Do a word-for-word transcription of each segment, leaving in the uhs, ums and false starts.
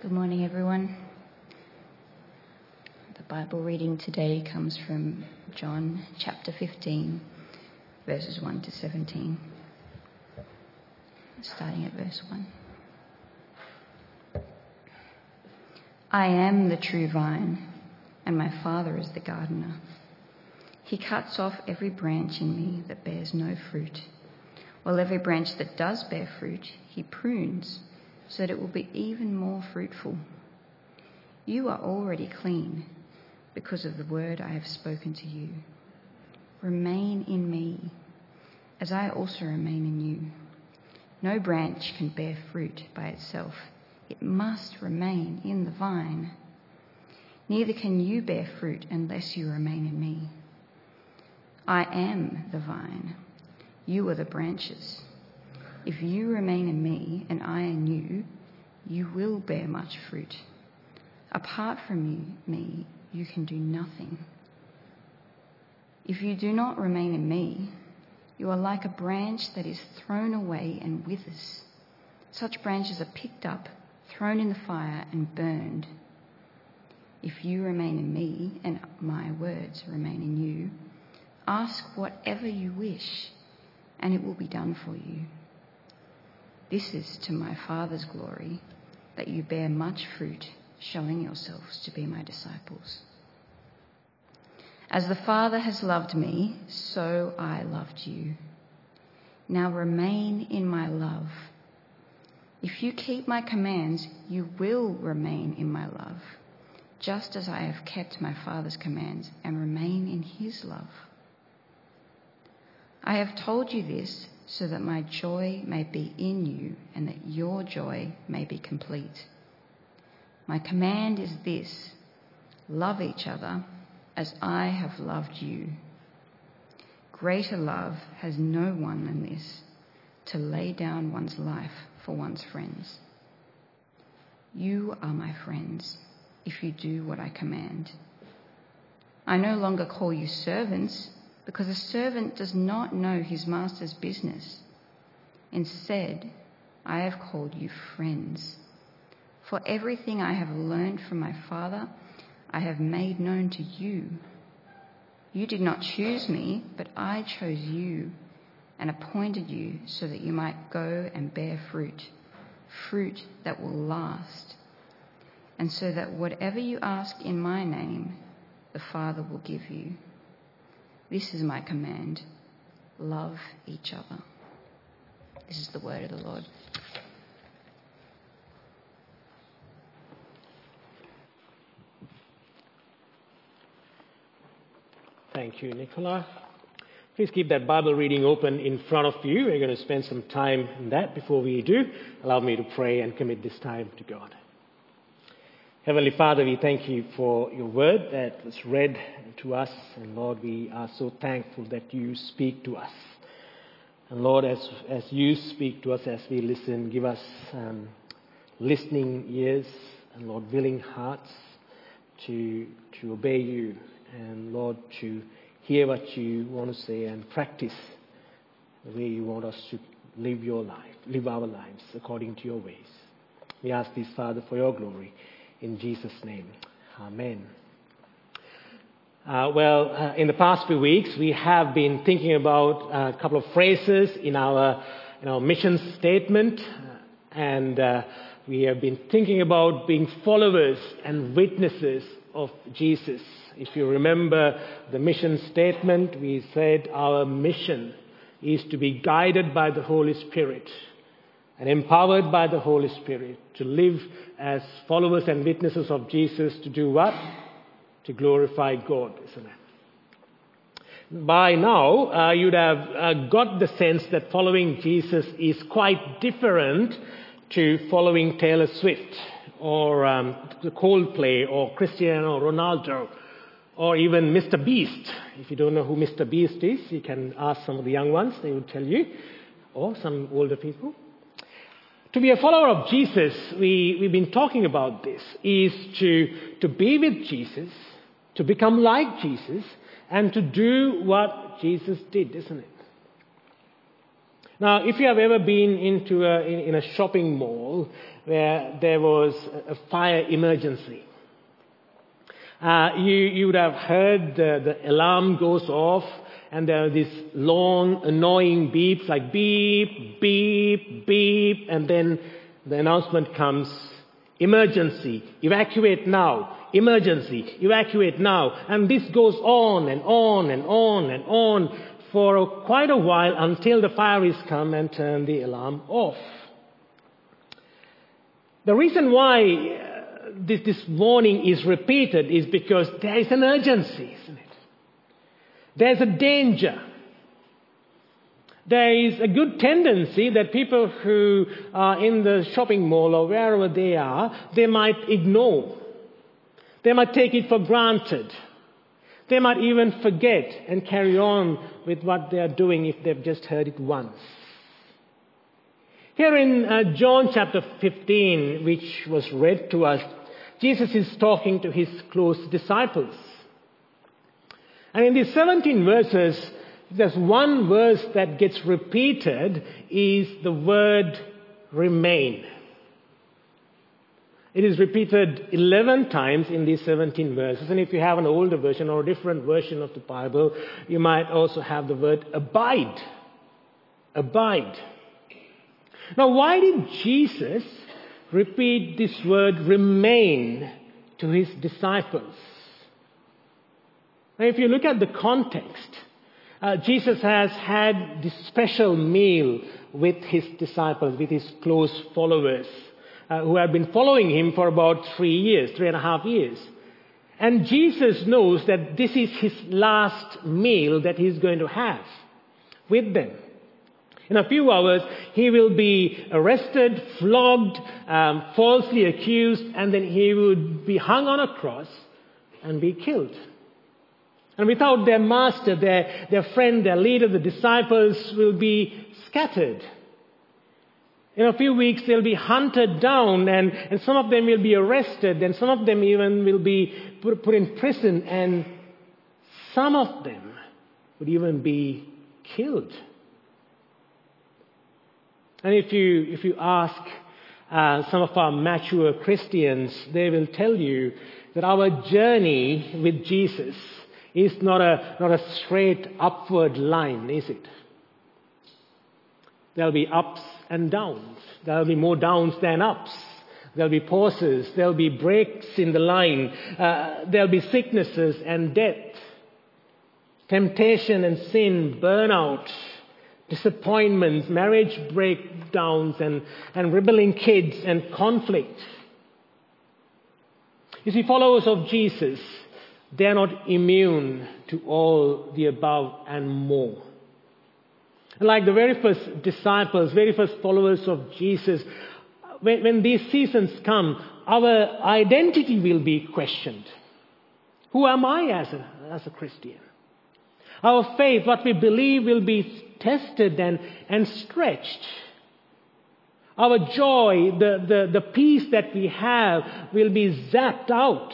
Good morning, everyone. The Bible reading today comes from John chapter fifteen, verses one to seventeen. Starting at verse one. I am the true vine, and my Father is the gardener. He cuts off every branch in me that bears no fruit, while every branch that does bear fruit, he prunes, so that it will be even more fruitful. You are already clean because of the word I have spoken to you. Remain in me, as I also remain in you. No branch can bear fruit by itself. It must remain in the vine. Neither can you bear fruit unless you remain in me. I am the vine. You are the branches. If you remain in me and I in you, you will bear much fruit. Apart from you, me, you can do nothing. If you do not remain in me, you are like a branch that is thrown away and withers. Such branches are picked up, thrown in the fire and burned. If you remain in me and my words remain in you, ask whatever you wish, and it will be done for you. This is to my Father's glory, that you bear much fruit, showing yourselves to be my disciples. As the Father has loved me, so I loved you. Now remain in my love. If you keep my commands, you will remain in my love, just as I have kept my Father's commands and remain in his love. I have told you this so that my joy may be in you and that your joy may be complete. My command is this: love each other as I have loved you. Greater love has no one than this, to lay down one's life for one's friends. You are my friends if you do what I command. I no longer call you servants, because a servant does not know his master's business. Instead, I have called you friends. For everything I have learned from my Father, I have made known to you. You did not choose me, but I chose you and appointed you so that you might go and bear fruit, fruit that will last, and so that whatever you ask in my name, the Father will give you. This is my command: love each other. This is the word of the Lord. Thank you, Nicola. Please keep that Bible reading open in front of you. We're going to spend some time in that. Before we do, allow me to pray and commit this time to God. Heavenly Father, we thank you for your word that was read to us. And Lord, we are so thankful that you speak to us. And Lord, as, as you speak to us, as we listen, give us um, listening ears and Lord, willing hearts to, to obey you. And Lord, to hear what you want to say and practice the way you want us to live your life, live our lives according to your ways. We ask this, Father, for your glory. In Jesus' name, amen. Uh, well, uh, in the past few weeks, we have been thinking about a couple of phrases in our, in our mission statement. Uh, and uh, we have been thinking about being followers and witnesses of Jesus. If you remember the mission statement, we said our mission is to be guided by the Holy Spirit and empowered by the Holy Spirit to live as followers and witnesses of Jesus. To do what? To glorify God, isn't it? By now, uh, you'd have uh, got the sense that following Jesus is quite different to following Taylor Swift or um, Coldplay or Cristiano Ronaldo or even Mister Beast. If you don't know who Mister Beast is, you can ask some of the young ones, they will tell you, or some older people. To be a follower of Jesus, we, we've been talking about this, is to, to be with Jesus, to become like Jesus, and to do what Jesus did, isn't it? Now, if you have ever been into a, in, in a shopping mall where there was a fire emergency, uh, you, you would have heard the, the alarm goes off, and there are these long, annoying beeps like beep, beep, beep, and then the announcement comes, emergency, evacuate now, emergency, evacuate now. And this goes on and on and on and on for quite a while until the fireys come and turn the alarm off. The reason why uh, this, this warning is repeated is because there is an urgency, isn't it? There's a danger. There is a good tendency that people who are in the shopping mall or wherever they are, they might ignore. They might take it for granted. They might even forget and carry on with what they are doing if they've just heard it once. Here in uh, John chapter fifteen, which was read to us, Jesus is talking to his close disciples. And in these seventeen verses, there's one verse that gets repeated, is the word remain. It is repeated eleven times in these seventeen verses. And if you have an older version or a different version of the Bible, you might also have the word abide. Abide. Now, why did Jesus repeat this word remain to his disciples? Now, if you look at the context, uh, Jesus has had this special meal with his disciples, with his close followers, uh, who have been following him for about three years, three and a half years. And Jesus knows that this is his last meal that he's going to have with them. In a few hours, he will be arrested, flogged, um, falsely accused, and then he would be hung on a cross and be killed. And without their master, their, their friend, their leader, the disciples will be scattered. In a few weeks, they'll be hunted down, and, and some of them will be arrested, and some of them even will be put, put in prison, and some of them would even be killed. And if you, if you ask uh, some of our mature Christians, they will tell you that our journey with Jesus is not a, not a straight upward line, is it? There'll be ups and downs. There'll be more downs than ups. There'll be pauses. There'll be breaks in the line. Uh, there'll be sicknesses and death. Temptation and sin, burnout, disappointments, marriage breakdowns, and, and rebelling kids, and conflict. You see, followers of Jesus, they are not immune to all the above and more. Like the very first disciples, very first followers of Jesus, when, when these seasons come, our identity will be questioned. Who am I as a, as a Christian? Our faith, what we believe, will be tested and, and stretched. Our joy, the, the, the peace that we have, will be zapped out.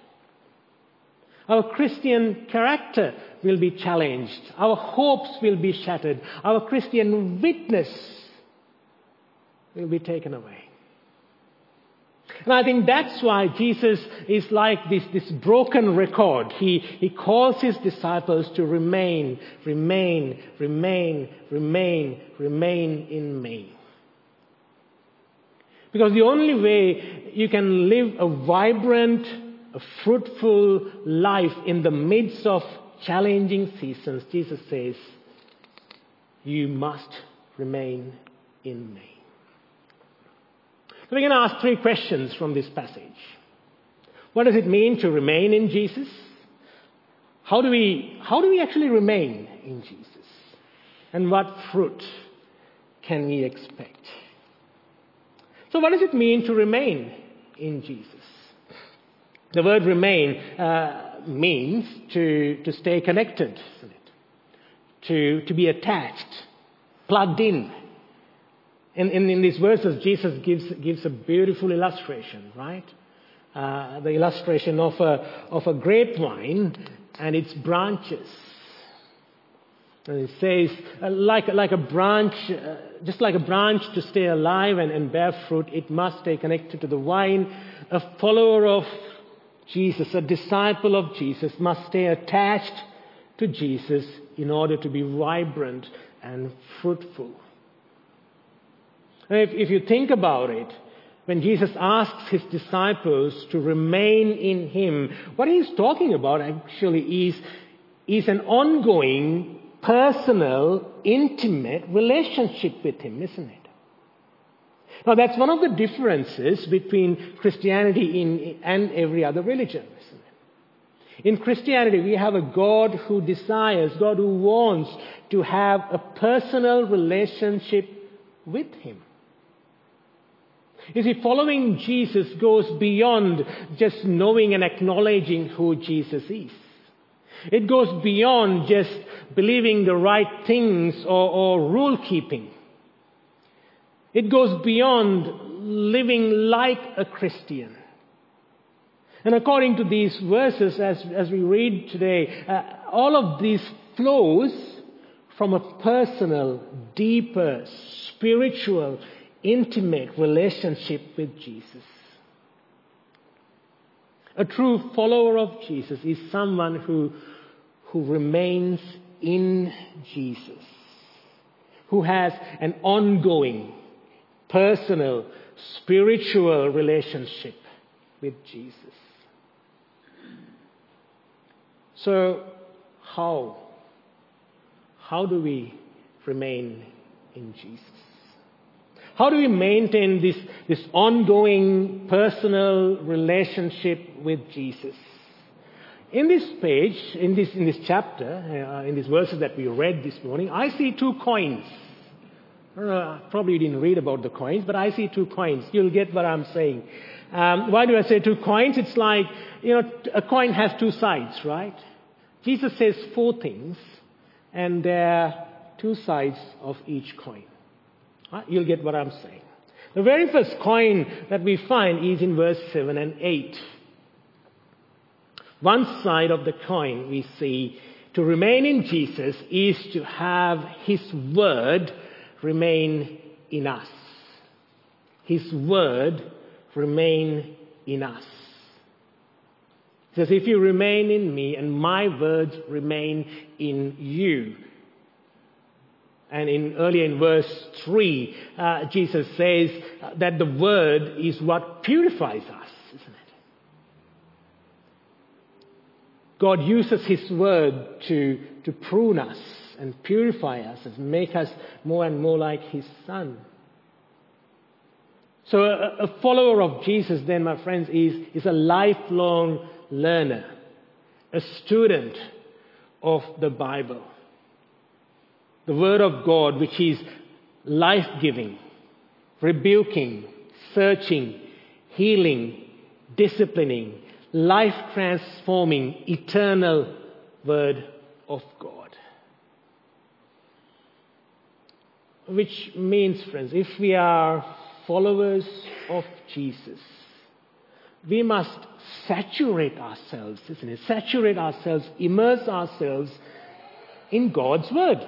Our Christian character will be challenged. Our hopes will be shattered. Our Christian witness will be taken away. And I think that's why Jesus is like this, this broken record. He, he calls his disciples to remain, remain, remain, remain, remain in me. Because the only way you can live a vibrant, a fruitful life in the midst of challenging seasons, Jesus says, you must remain in me. So we're going to ask three questions from this passage. What does it mean to remain in Jesus? How do we, how do we actually remain in Jesus? And what fruit can we expect? So what does it mean to remain in Jesus? The word remain uh, means to, to stay connected, isn't it? To, to be attached, plugged in. In, in, in these verses, Jesus gives, gives a beautiful illustration, right? Uh, the illustration of a, of a grapevine and its branches. And it says, uh, like, like a branch, uh, just like a branch to stay alive and, and bear fruit, it must stay connected to the vine. A follower of Jesus, a disciple of Jesus, must stay attached to Jesus in order to be vibrant and fruitful. And if, if you think about it, when Jesus asks his disciples to remain in him, what he's talking about actually is, is an ongoing, personal, intimate relationship with him, isn't it? Now that's one of the differences between Christianity in, and every other religion, isn't it? In Christianity, we have a God who desires, God who wants to have a personal relationship with him. You see, following Jesus goes beyond just knowing and acknowledging who Jesus is. It goes beyond just believing the right things or, or rule keeping. It goes beyond living like a Christian. And according to these verses, as, as we read today, uh, all of this flows from a personal, deeper, spiritual, intimate relationship with Jesus. A true follower of Jesus is someone who, who remains in Jesus, who has an ongoing, personal, spiritual relationship with Jesus. So, how? How do we remain in Jesus? How do we maintain this, this ongoing personal relationship with Jesus? In this page, in this, in this chapter, uh, in these verses that we read this morning, I see two coins. Uh, probably you didn't read about the coins, but I see two coins. You'll get what I'm saying. Um, why do I say two coins? It's like, you know, a coin has two sides, right? Jesus says four things, and there are two sides of each coin. Uh, you'll get what I'm saying. The very first coin that we find is in verse seven and eight. One side of the coin we see, to remain in Jesus is to have his word remain in us. His word remain in us. It says, if you remain in me and my words remain in you. And in earlier in verse three, uh, Jesus says that the word is what purifies us, isn't it? God uses his word to, to prune us and purify us and make us more and more like his son. So a, a follower of Jesus then, my friends, is, is a lifelong learner, a student of the Bible. The Word of God, which is life-giving, rebuking, searching, healing, disciplining, life-transforming, eternal Word of God. Which means, friends, if we are followers of Jesus, we must saturate ourselves, isn't it? Saturate ourselves, immerse ourselves in God's Word.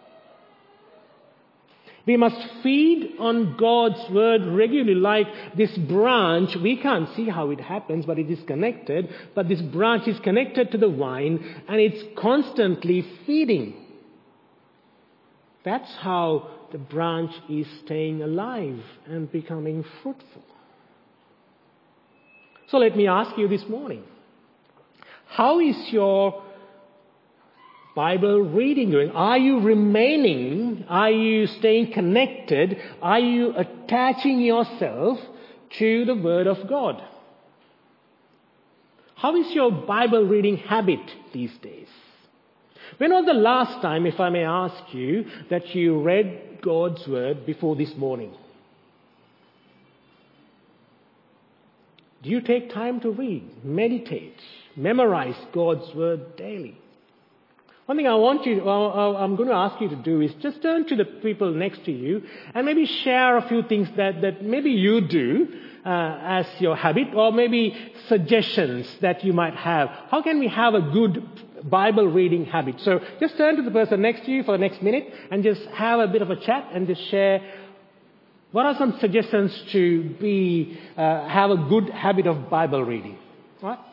We must feed on God's word regularly, like this branch. We can't see how it happens, but it is connected. But this branch is connected to the vine, and it's constantly feeding. That's how the branch is staying alive and becoming fruitful. So let me ask you this morning, how is your Bible reading going? Are you remaining? Are you staying connected? Are you attaching yourself to the Word of God? How is your Bible reading habit these days? When was the last time, if I may ask you, that you read God's Word before this morning? Do you take time to read, meditate, memorize God's Word daily? One thing I want you, uh, I'm going to ask you to do is just turn to the people next to you and maybe share a few things that, that maybe you do uh, as your habit, or maybe suggestions that you might have. How can we have a good Bible reading habit? So just turn to the person next to you for the next minute and just have a bit of a chat and just share what are some suggestions to be uh, have a good habit of Bible reading. All right?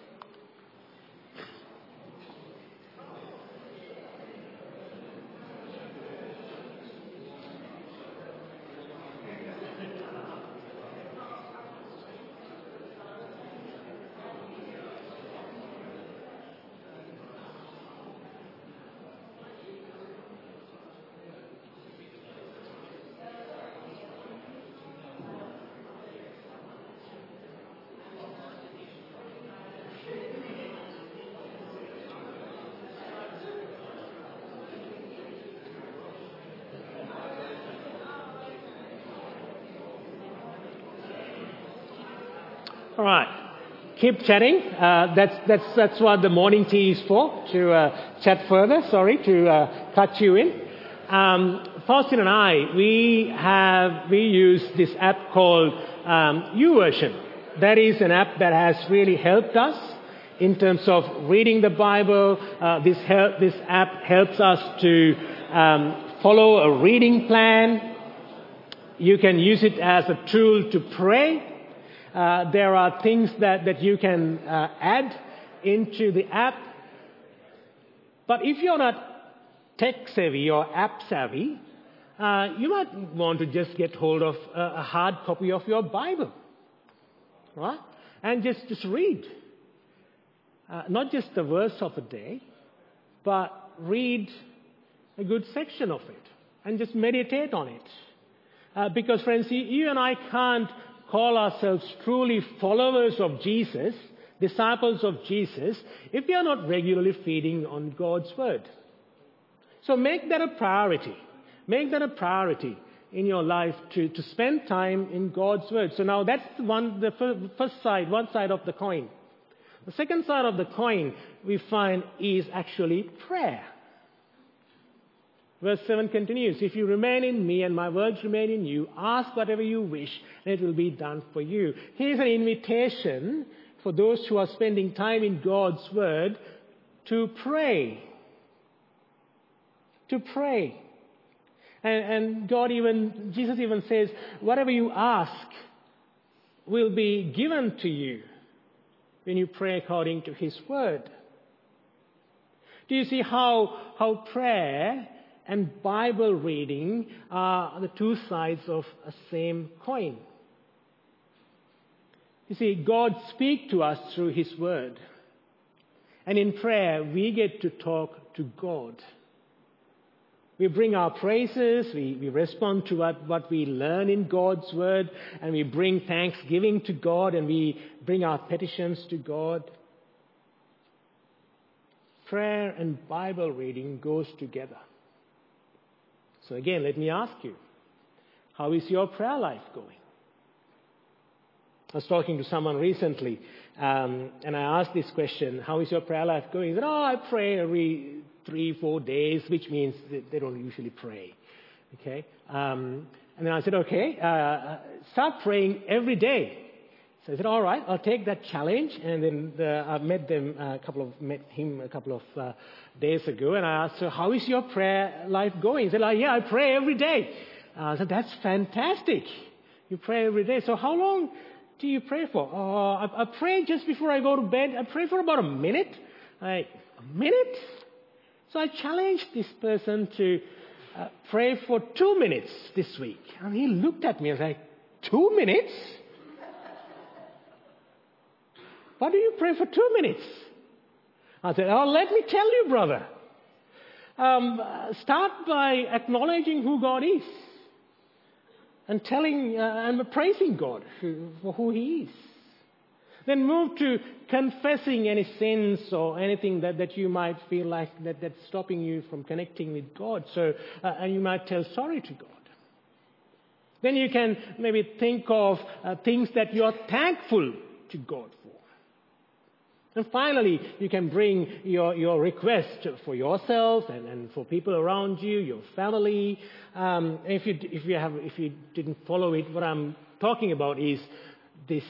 All right. Keep chatting. Uh, that's, that's, that's what the morning tea is for, to uh, chat further. Sorry to uh, cut you in. Um, Faustin and I, we have, we use this app called um, YouVersion. That is an app that has really helped us in terms of reading the Bible. Uh, this, help, this app helps us to um, follow a reading plan. You can use it as a tool to pray. Uh, there are things that, that you can uh, add into the app. But if you're not tech savvy or app savvy, uh, you might want to just get hold of a, a hard copy of your Bible, right? And just, just read. Uh, not just the verse of a day, but read a good section of it and just meditate on it. Uh, because, friends, you, you and I can't call ourselves truly followers of Jesus, disciples of Jesus, if we are not regularly feeding on God's Word. So make that a priority. Make that a priority in your life to, to spend time in God's Word. So now that's one, the first side, one side of the coin. The second side of the coin we find is actually prayer. Verse seven continues, if you remain in me and my words remain in you, ask whatever you wish and it will be done for you. Here's an invitation for those who are spending time in God's Word to pray. To pray. And, and God even, Jesus even says, whatever you ask will be given to you when you pray according to His Word. Do you see how, how prayer and Bible reading are the two sides of a same coin? You see, God speaks to us through His Word. And in prayer, we get to talk to God. We bring our praises, we, we respond to what, what we learn in God's Word, and we bring thanksgiving to God, and we bring our petitions to God. Prayer and Bible reading goes together. So again, let me ask you, how is your prayer life going? I was talking to someone recently, um, and I asked this question, how is your prayer life going? He said, oh, I pray every three, four days, which means they don't usually pray. Okay? Um, and then I said, okay, uh, start praying every day. So I said, all right, I'll take that challenge. And then the, I met them a couple of met him a couple of uh, days ago, and I asked, so how is your prayer life going? He said, like, yeah, I pray every day. Uh, I said, that's fantastic. You pray every day. So how long do you pray for? Uh, I, I pray just before I go to bed. I pray for about a minute. Like, a minute? So I challenged this person to uh, pray for two minutes this week. And he looked at me and was like, two minutes? Why do you pray for two minutes? I said, oh, let me tell you, brother. Um, start by acknowledging who God is and telling uh, and praising God for who He is. Then move to confessing any sins or anything that, that you might feel like that, that's stopping you from connecting with God. So, uh, and you might tell sorry to God. Then you can maybe think of uh, things that you are thankful to God for. And finally, you can bring your, your request for yourself and, and for people around you, your family. Um, if you if you have if you didn't follow it, what I'm talking about is this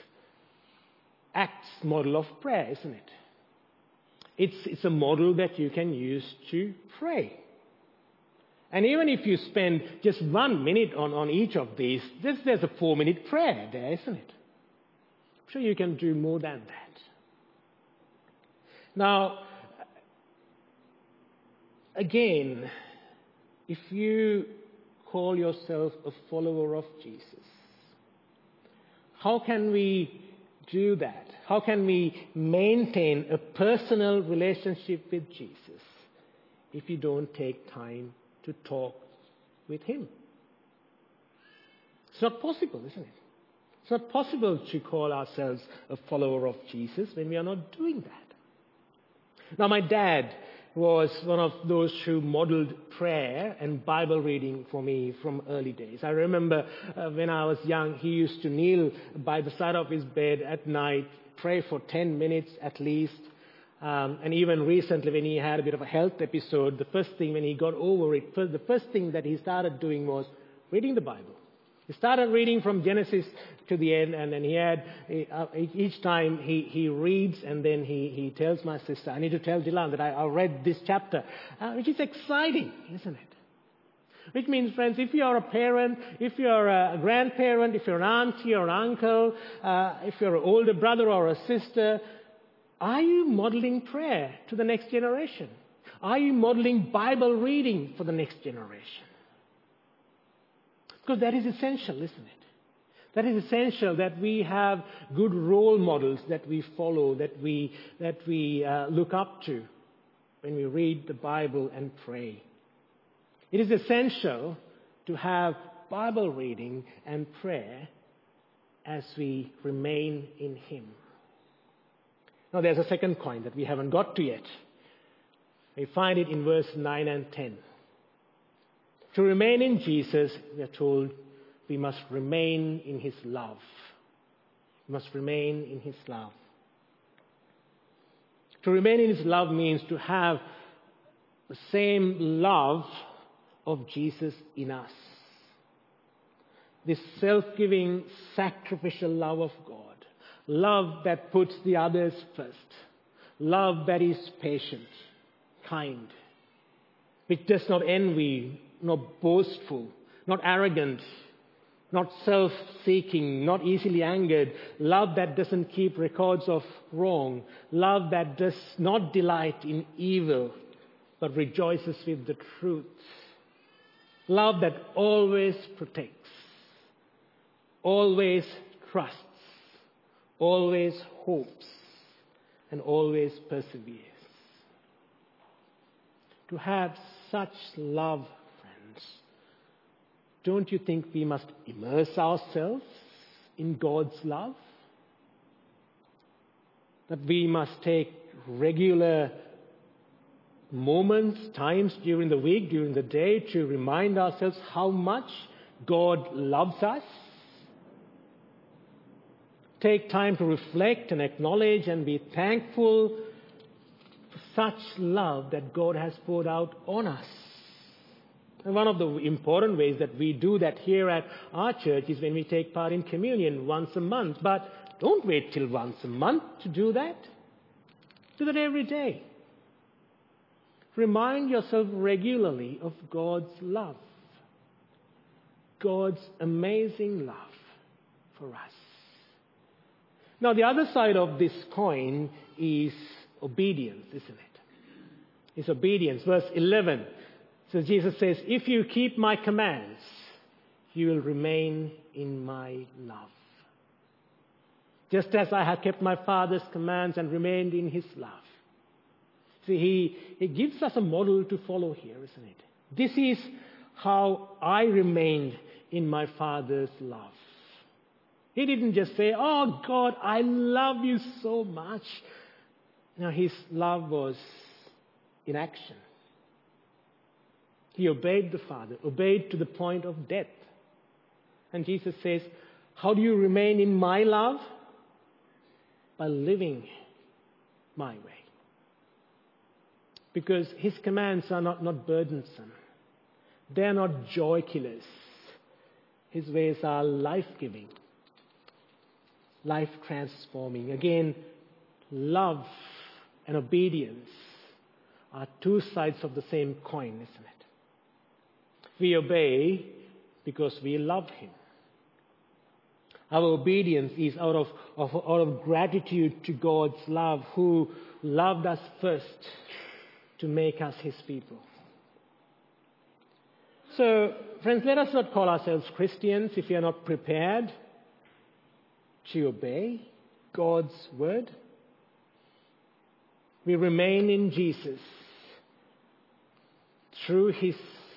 Acts model of prayer, isn't it? It's, it's a model that you can use to pray. And even if you spend just one minute on, on each of these, there's, there's a four-minute prayer there, isn't it? I'm sure you can do more than that. Now, again, if you call yourself a follower of Jesus, how can we do that? How can we maintain a personal relationship with Jesus if you don't take time to talk with Him? It's not possible, isn't it? It's not possible to call ourselves a follower of Jesus when we are not doing that. Now, my dad was one of those who modeled prayer and Bible reading for me from early days. I remember uh, when I was young, he used to kneel by the side of his bed at night, pray for ten minutes at least. Um, and even recently, when he had a bit of a health episode, the first thing when he got over it, first, the first thing that he started doing was reading the Bible. He started reading from Genesis to the end, and then he had, uh, each time he, he reads, and then he, he tells my sister, I need to tell Dylan that I, I read this chapter, uh, which is exciting, isn't it? Which means, friends, if you're a parent, if you're a grandparent, if you're an auntie or an uncle, uh, if you're an older brother or a sister, are you modeling prayer to the next generation? Are you modeling Bible reading for the next generation? Because that is essential, isn't it? That is essential that we have good role models that we follow, that we, that we uh, look up to when we read the Bible and pray. It is essential to have Bible reading and prayer as we remain in Him. Now there's a second point that we haven't got to yet. We find it in verse nine and ten. To remain in Jesus, we are told, we must remain in His love. We must remain in His love. To remain in His love means to have the same love of Jesus in us. This self-giving, sacrificial love of God. Love that puts the others first. Love that is patient, kind, which does not envy, not boastful, not arrogant, not self-seeking, not easily angered. Love that doesn't keep records of wrong. Love that does not delight in evil, but rejoices with the truth. Love that always protects, always trusts, always hopes, and always perseveres. To have such love, friends, don't you think we must immerse ourselves in God's love? That we must take regular moments, times during the week, during the day, to remind ourselves how much God loves us. Take time to reflect and acknowledge and be thankful for such love that God has poured out on us. And one of the important ways that we do that here at our church is when we take part in communion once a month. But don't wait till once a month to do that. Do that every day. Remind yourself regularly of God's love. God's amazing love for us. Now, the other side of this coin is obedience, isn't it? It's obedience. Verse eleven. So Jesus says, if you keep my commands, you will remain in my love. Just as I have kept my Father's commands and remained in His love. See, he, he gives us a model to follow here, isn't it? This is how I remained in my Father's love. He didn't just say, oh God, I love you so much. No, His love was in action. He obeyed the Father, obeyed to the point of death. And Jesus says, how do you remain in my love? By living my way. Because His commands are not, not burdensome. They are not joy killers. His ways are life-giving. life transforming. Again, love and obedience are two sides of the same coin, isn't it? We obey because we love Him. Our obedience is out of, of, out of gratitude to God's love, who loved us first to make us His people. So, friends, let us not call ourselves Christians if we are not prepared to obey God's word. We remain in Jesus through His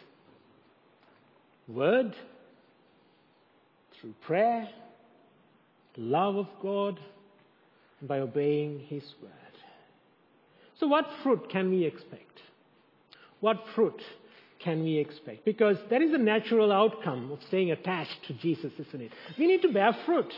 word, through prayer, love of God, and by obeying His word. So what fruit can we expect? What fruit can we expect? Because that is the natural outcome of staying attached to Jesus, isn't it? We need to bear fruit.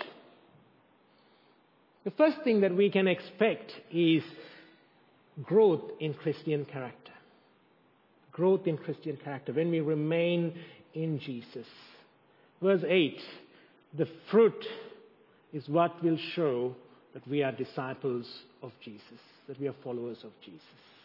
The first thing that we can expect is growth in Christian character. Growth in Christian character when we remain in Jesus. Verse eight, the fruit is what will show that we are disciples of Jesus, that we are followers of Jesus.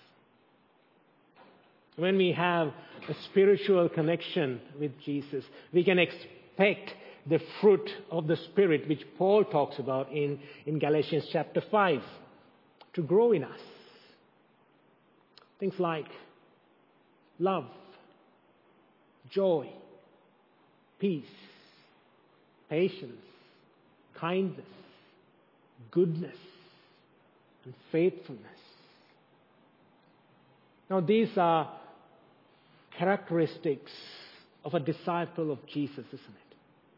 When we have a spiritual connection with Jesus, we can expect the fruit of the Spirit, which Paul talks about in, in Galatians chapter five, to grow in us. Things like love, joy, peace, patience, kindness, goodness, and faithfulness. Now, these are characteristics of a disciple of Jesus, isn't it?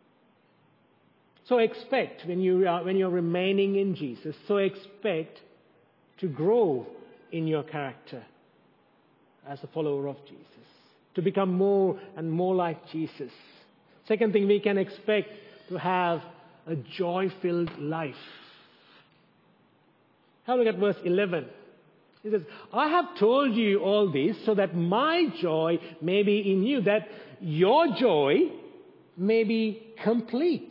So expect, when you are, when you're remaining in Jesus, so expect to grow in your character as a follower of Jesus, to become more and more like Jesus. Second thing, we can expect to have a joy-filled life. Have a look at verse eleven. He says, I have told you all this so that my joy may be in you, that your joy may be complete.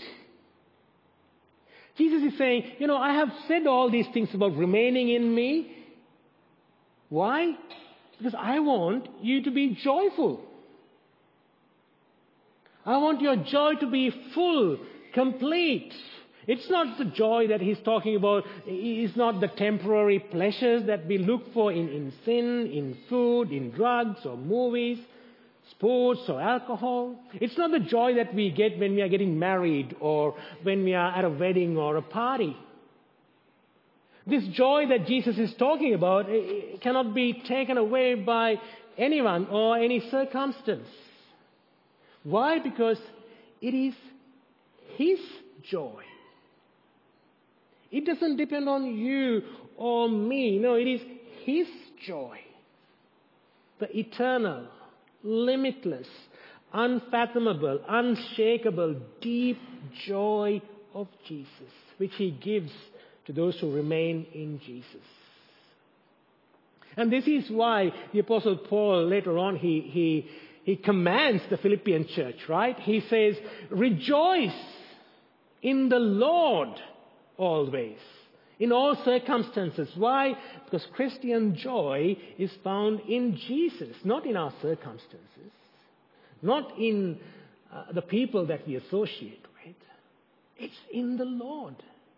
Jesus is saying, you know, I have said all these things about remaining in me. Why? Because I want you to be joyful. I want your joy to be full, complete. It's not the joy that he's talking about. It's not the temporary pleasures that we look for in, in sin, in food, in drugs or movies, sports or alcohol. It's not the joy that we get when we are getting married or when we are at a wedding or a party. This joy that Jesus is talking about it cannot be taken away by anyone or any circumstance. Why? Because it is His joy. It doesn't depend on you or me. No, it is His joy. The eternal, limitless, unfathomable, unshakable, deep joy of Jesus, which He gives to those who remain in Jesus. And this is why the Apostle Paul later on, he, he, he commands the Philippian church, right? He says, rejoice in the Lord always, in all circumstances. Why? Because Christian joy is found in Jesus, not in our circumstances, not in uh, the people that we associate with. It's in the Lord.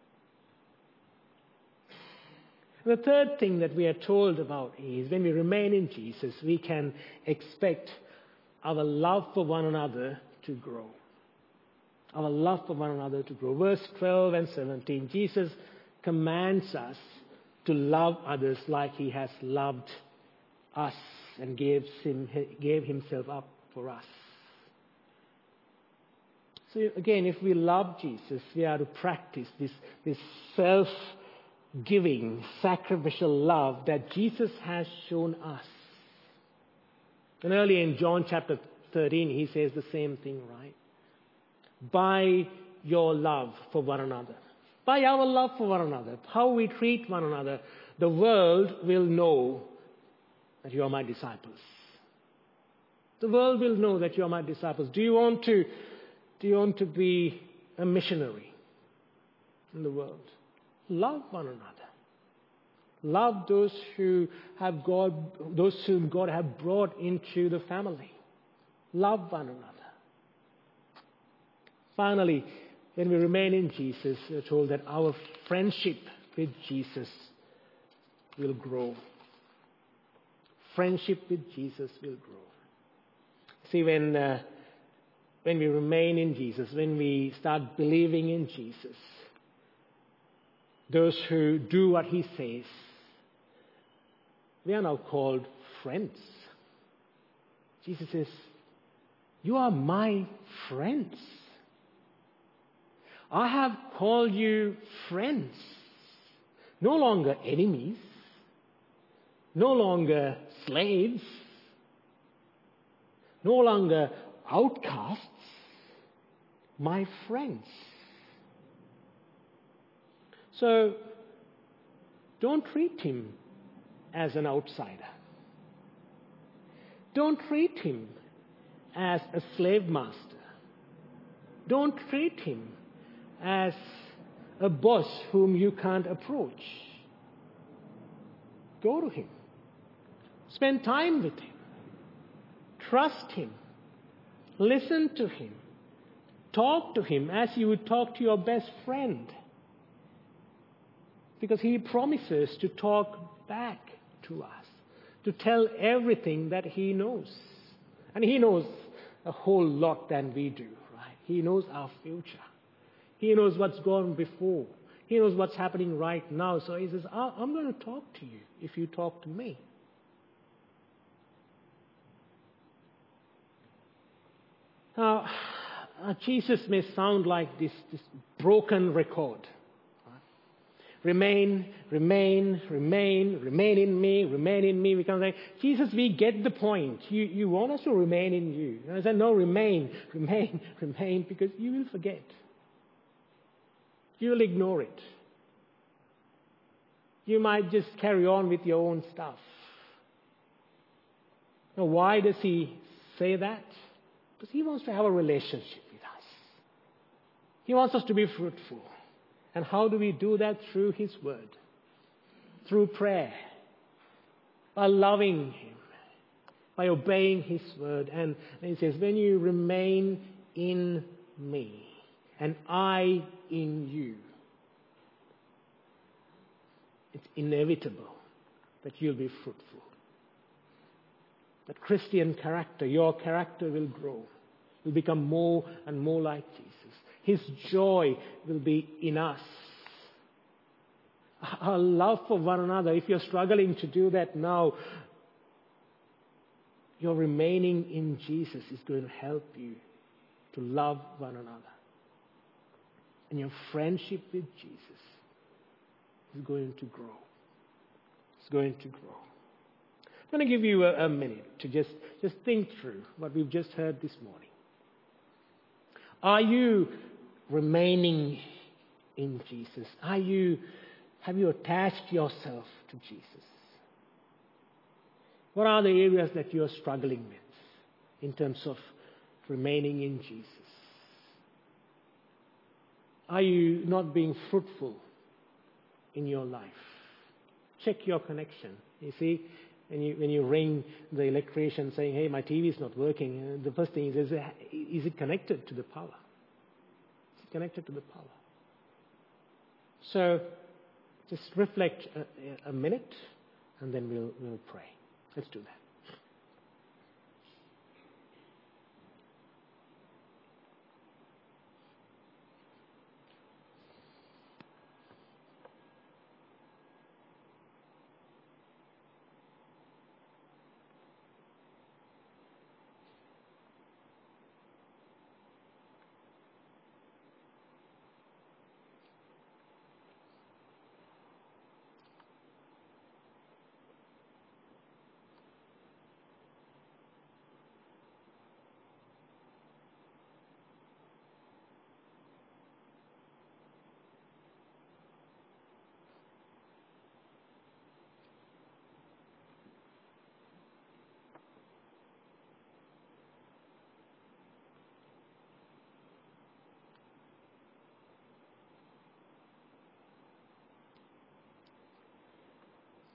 The third thing that we are told about is when we remain in Jesus, we can expect our love for one another to grow. Our love for one another to grow. Verse twelve and seventeen, Jesus commands us to love others like He has loved us and gave, him, gave Himself up for us. So again, if we love Jesus, we are to practice this, this self-giving, sacrificial love that Jesus has shown us. And earlier in John chapter thirteen, He says the same thing, right? By your love for one another. By our love for one another, how we treat one another, the world will know that you are my disciples. The world will know that you are my disciples. Do you want to, do you want to be a missionary? in the world. Love one another. Love those who have God, those whom God have brought into the family. Love one another. Finally, when we remain in Jesus, we're told that our friendship with Jesus will grow. Friendship with Jesus will grow. See, when uh, when we remain in Jesus, when we start believing in Jesus, those who do what He says, we are now called friends. Jesus says, "You are my friends. I have called you friends. No longer enemies, no longer slaves, no longer outcasts, my friends." So, don't treat Him as an outsider. Don't treat Him as a slave master. Don't treat Him as a boss whom you can't approach. Go to Him. Spend time with Him. Trust Him. Listen to Him. Talk to Him as you would talk to your best friend. Because He promises to talk back to us, to tell everything that He knows. And He knows a whole lot than we do, right? He knows our future. He knows what's gone before. He knows what's happening right now. So He says, I'm going to talk to you if you talk to me. Now, Jesus may sound like this, this broken record. Remain, remain, remain, remain in me, remain in me. We come like, Jesus, we get the point. You, you want us to remain in you. And I said, no, remain, remain, remain, because you will forget. You will ignore it. You might just carry on with your own stuff. Now, why does He say that? Because He wants to have a relationship with us. He wants us to be fruitful. And how do we do that? Through His Word. Through prayer. By loving Him. By obeying His Word. And, and He says, when you remain in me, and I in you, it's inevitable that you'll be fruitful. That Christian character, your character will grow. Will become more and more like Jesus. His joy will be in us. Our love for one another, if you're struggling to do that now, your remaining in Jesus is going to help you to love one another. And your friendship with Jesus is going to grow. It's going to grow. I'm going to give you a, a minute to just, just think through what we've just heard this morning. Are you remaining in Jesus? Are you, have you attached yourself to Jesus? What are the areas that you're struggling with in terms of remaining in Jesus? Are you not being fruitful in your life? Check your connection. You see, when you, when you ring the electrician saying, hey, my T V is not working, the first thing is, is it connected to the power? Is it connected to the power? So just reflect a, a minute, and then we'll, we'll pray. Let's do that.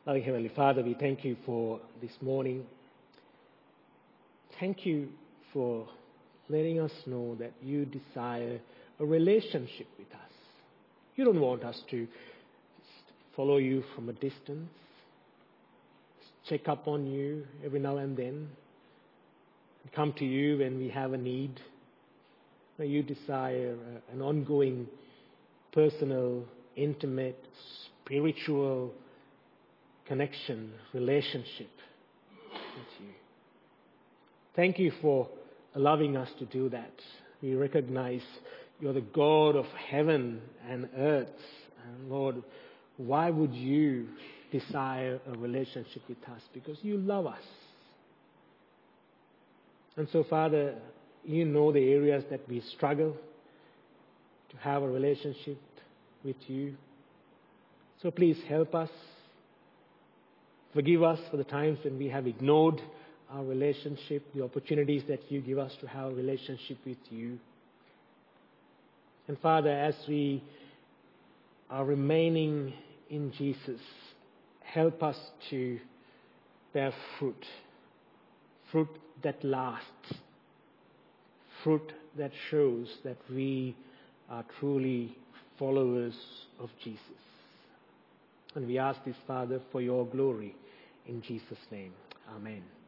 Loving Heavenly Father, we thank you for this morning. Thank you for letting us know that you desire a relationship with us. You don't want us to follow you from a distance, check up on you every now and then, and come to you when we have a need. You desire an ongoing, personal, intimate, spiritual connection, relationship with you. Thank you for allowing us to do that. We recognize you're the God of heaven and earth. And Lord, why would you desire a relationship with us? Because you love us. And so, Father, you know the areas that we struggle to have a relationship with you. So please help us. Forgive us for the times when we have ignored our relationship, the opportunities that you give us to have a relationship with you. And Father, as we are remaining in Jesus, help us to bear fruit, fruit that lasts, fruit that shows that we are truly followers of Jesus. And we ask this, Father, for your glory. In Jesus' name, amen.